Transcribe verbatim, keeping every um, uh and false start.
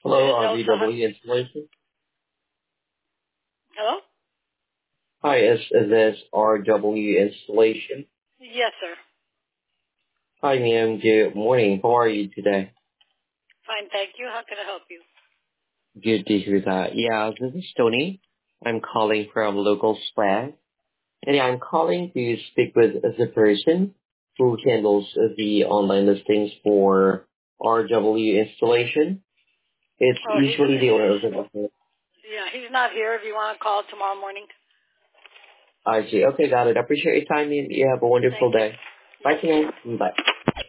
Hello, No, sir. R V W Installation. Hello? Hi, is, is this R W Installation? Yes, sir. Hi, ma'am. Good morning. How are you today? Fine, thank you. How can I help you? Good to hear that. Yeah, this is Tony. I'm calling from local swag. And yeah, I'm calling to speak with the person who handles the online listings for R W Installation. It's Oh, he's, usually the owner of the business. yeah, he's not here. If you want to call tomorrow morning. I see. Okay, got it. I appreciate your time, and you have a Thank wonderful you. day. You Bye for too. now. Bye.